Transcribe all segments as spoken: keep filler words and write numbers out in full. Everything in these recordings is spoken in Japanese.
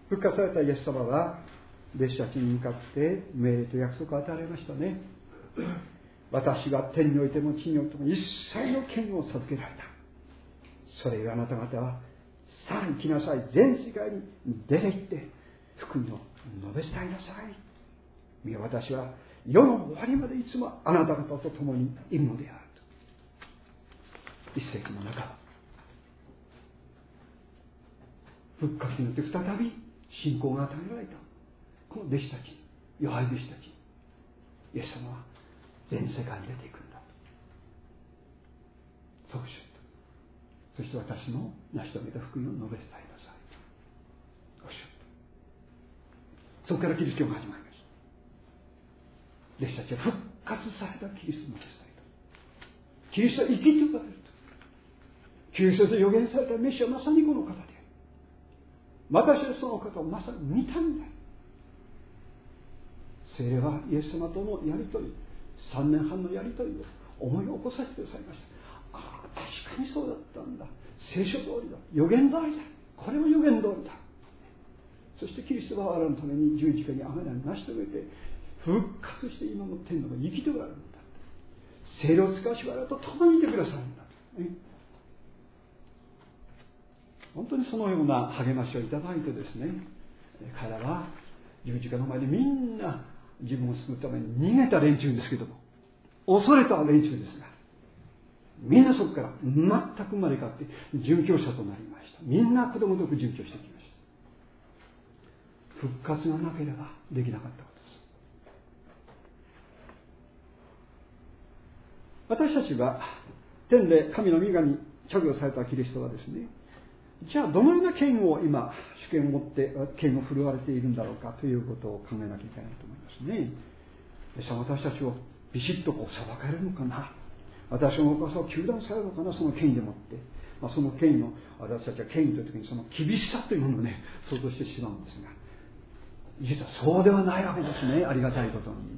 復活されたイエス様は弟子たちに向かって命令と約束を与えられましたね。私は天においても地においても一切の権を授けられた。それゆえあなた方はさあ行きなさい、全世界に出て行って福音を述べ伝えなさい。見よ、私は世の終わりまでいつもあなた方と共にいるのであると。一世紀の中、復活によって再び信仰が与えられたこの弟子たち、弱い弟子たち、イエス様は全世界に出ていくんだと。そうしようと。そして私の成し遂げた福音を述べ伝えなさいと。おっしゃった。そこからキリスト教が始まります。弟子たちは復活されたキリストを述べ伝えた。キリストは生きておられると。キリストで予言されたメシアはまさにこの方である。私はその方をまさに見たんだ。聖霊はイエス様とのやりとり、さんねんはんのやりとりを思い起こさせてくださいました。ああ、確かにそうだったんだ。聖書通りだ。予言通りだ。これも予言通りだ。そしてキリストは我々のために十字架にあがらに成し遂げて復活して今も天の中に生きておられるんだ。聖霊を使わし我々と共にいてくださるんだ、ね、本当にそのような励ましをいただいてですね、彼らは十字架の前でみんな自分を救うために逃げた連中ですけども、恐れた連中ですが、みんなそこから全く生まれ変わって殉教者となりました。みんな子供とく殉教してきました。復活がなければできなかったことです。私たちは天で神の御座に着用されたキリストはですね、じゃあどのような権を今主権を持って権を振るわれているんだろうかということを考えなきゃいけないと思いますね。さあ私たちをビシッとこう裁かれるのかな、私のお母さんを糾弾されるのかな、その権威でもって、まあ、その権威の私たちは権威という時にその厳しさというものをね想像してしまうんですが、実はそうではないわけですね。ありがたいことに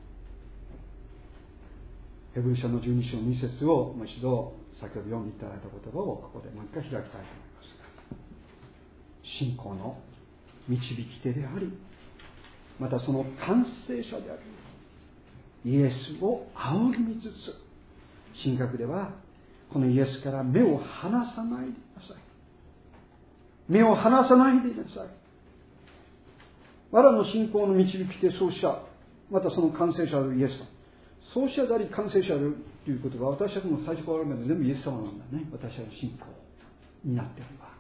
ヘブル書のじゅうに章に節をもう一度先ほど読んでいただいた言葉をここでもう一回開きたいと思います。信仰の導き手であり、またその完成者であるイエスを仰ぎ見つつ、神学ではこのイエスから目を離さないでいなさい。目を離さないでいなさい。我らの信仰の導き手、創始者、またその完成者であるイエス様、創始者であり完成者であるということは、私たちも最初から終わるまで全部イエス様なんだね。私たちの信仰になっているわ。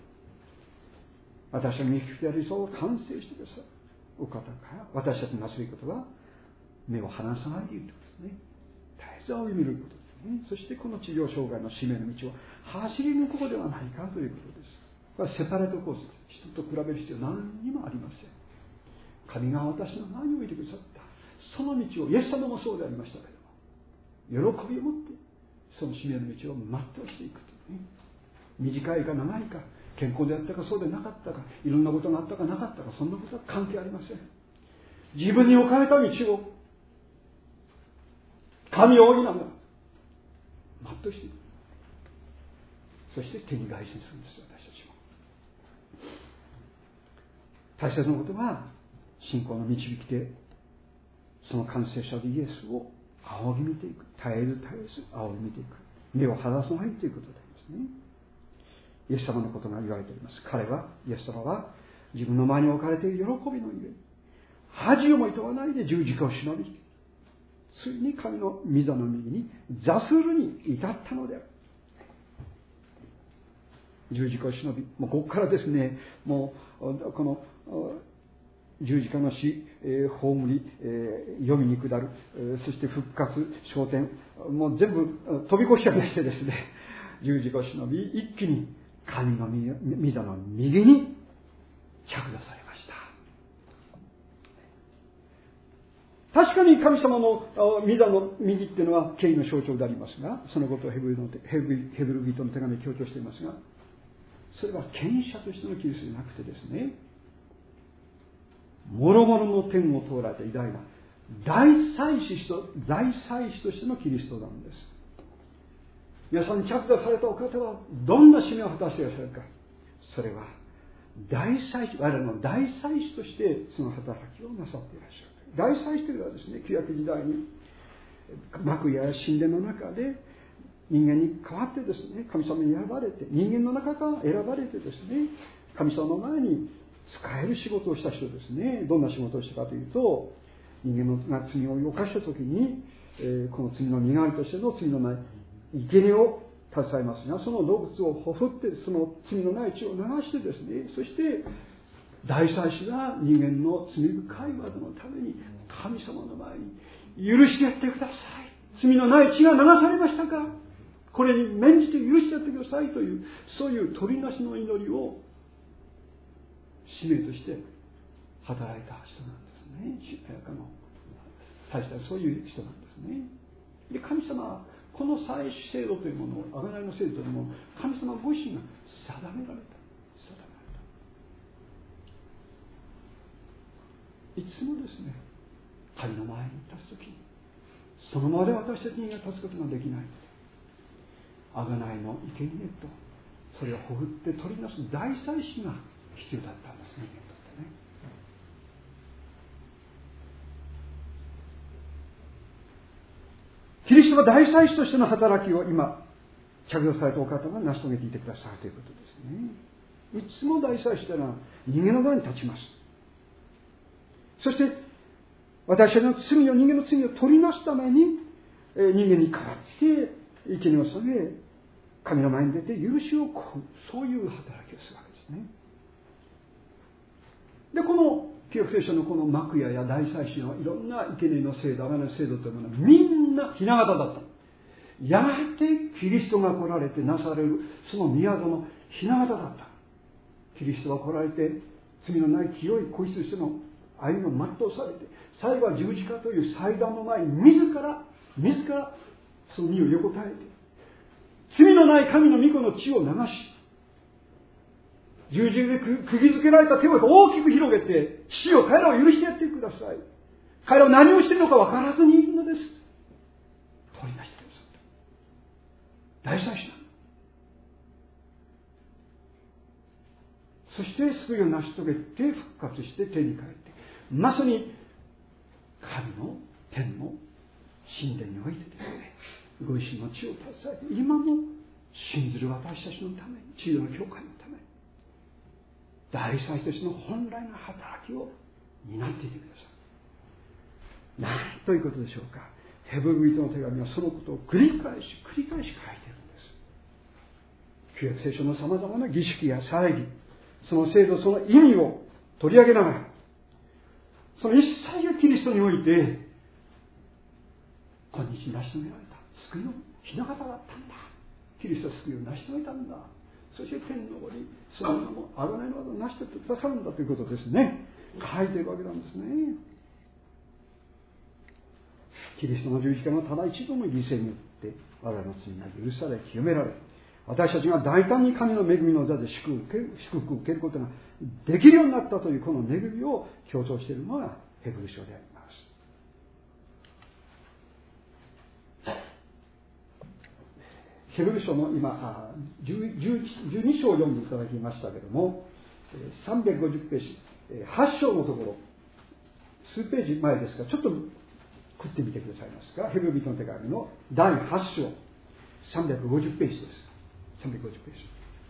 私たちの導き手であり、そう完成してくださいお方から、私たちのなすべきことは目を離さないということですね。絶えず仰ぎ見ることですね。そしてこの地上障害の使命の道を走り抜くことではないかということです。これはセパレートコースです。人と比べる必要は何にもありません。神が私の前に置いてくださったその道を、イエス様もそうでありましたけれども、喜びを持ってその使命の道を全うしていくというね。短いか長いか、健康であったかそうでなかったか、いろんなことがあったかなかったか、そんなことは関係ありません。自分に置かれた道を神を仰ぎながら全うしていく。そして手に外心するんです。私たちも大切なことは、信仰の導き手、その完成者でイエスを仰ぎ見ていく。絶えず絶えず仰ぎ見ていく。目を離さないということでありますね。イエス様のことが言われております。彼は、イエス様は自分の前に置かれている喜びのゆえに恥をもいとわないで十字架を忍び、ついに神の御座の右に座するに至ったのである。十字架を忍び、もうここからですね、もうこの十字架の死、えー、葬り、えー、読みに下る、えー、そして復活、昇天、もう全部飛び越しちゃいましてですね、十字架を忍び、一気に神の御座の右に着座されました。確かに神様の御座の右っていうのは権威の象徴でありますが、そのことをヘブルのヘブルヘブル人の手紙で強調していますが、それは権威者としてのキリストじゃなくてですね、諸々の天を通られた偉大な大祭司と大祭司としてのキリストなんです。皆さんに着座されたお方はどんな使命を果たしていらっしゃるか。それは大祭司、我々の大祭司としてその働きをなさっていらっしゃる。大祭司というのはですね、旧約時代に幕屋や神殿の中で人間に代わってですね、神様に選ばれて、人間の中から選ばれてですね、神様の前に使える仕事をした人ですね。どんな仕事をしたかというと、人間が罪を犯したときに、えー、この罪の身代わりとしての罪のない生贄を携えますが、その動物をほふってその罪のない血を流してですね、そして大祭司が人間の罪深い技のために神様の前に許してやってください、罪のない血が流されましたか、これに免じて許してやってくださいという、そういう取りなしの祈りを使命として働いた人なんですね。あの大したそういう人なんですね。で、神様はこの祭祀制度というものを、贖いの制度というものを神様ご自身が定められた定められたいつもですね、神の前に立つときにそのままで私たちには立つことができない、贖いの生贄とそれをほぐって取りなす大祭司が必要だったんですね。キリストが大祭司としての働きを今着用されたお方が成し遂げていてくださるということですね。いつも大祭司というのは人間の側に立ちます。そして私たちの罪を、人間の罪を取りなすために人間に代わって生贄を捧げ、神の前に出て許しを請う、そういう働きをするわけですね。で、この旧約聖書のこの幕屋や大祭司のいろんな生贄の制度、贖いの制度というものはみんな雛形だった。やがてキリストが来られてなされるその宮座の雛形だった。キリストが来られて罪のない清い子羊としての歩みを全うされて、最後は十字架という祭壇の前に自ら自らその身を横たえて、罪のない神の御子の血を流し、十字架で釘付けられた手を大きく広げて、父よ、彼らを許してやってください。彼らは何をしているのか分からずにいるのです。取り出してくださった。大祭司なんだ。そして救いを成し遂げて復活して天に帰って、まさに神の天の神殿においてですね、ご自身の血を携えて、今も信ずる私たちのために、地上の教会のために大祭司としての本来の働きを担っていてください。何ということでしょうか。ヘブル人の手紙はそのことを繰り返し繰り返し書いているんです。旧約聖書のさまざまな儀式や祭儀、その制度、その意味を取り上げながら、その一切がキリストにおいて今日成し遂げられた救いの雛形だったんだ。キリストは救いを成し遂げたんだ。そして天の上にその名も贖いの技を成してくださるんだということですね。書いているわけなんですね。キリストの十字架のただ一度の犠牲によって我々の罪が許され清められ、私たちが大胆に神の恵みの座で祝福を受けることができるようになったというこの恵みを強調しているのがヘブル書であります。ヘブル書の今じゅうに章を読んでいただきましたけれども、さんびゃくごじゅうページはち章のところ、数ページ前ですが、ちょっと食ってみてくださいますか。ヘブル人の手紙のだいはち章さんびゃくごじゅうページです。さんびゃくごじゅうページ、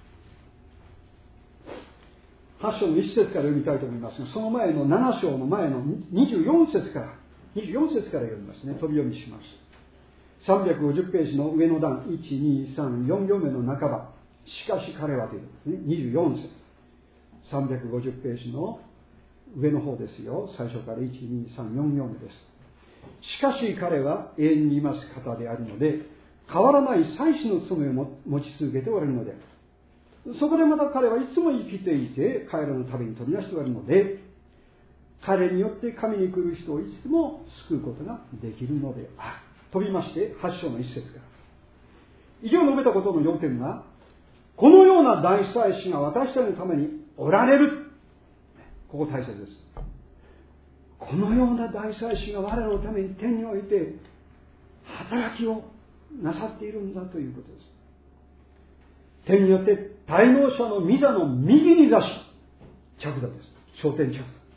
はち章のいち節から読みたいと思いますが、その前のなな章の前のにじゅうよん節からにじゅうよん節から読みますね。飛び読みします。さんびゃくごじゅうページの上の段、いち、に、さん、よん行目の半ば、しかし彼はというですね、にじゅうよん節、さんびゃくごじゅうページの上の方ですよ。最初からいち、に、さん、よん行目です。しかし彼は永遠にいます方であるので、変わらない祭司の務めを持ち続けておられるのである。そこでまた彼はいつも生きていて、彼らのために取り出しておられるので、彼によって神に来る人をいつも救うことができるのである。飛びましてはち章のいち節から、以上述べたことの要点は、このような大祭司が私たちのためにおられる。ここ大切です。このような大祭司が我らのために天において働きをなさっているんだということです。天によって大能者の御座の右に座し、 着座です。昇天着座。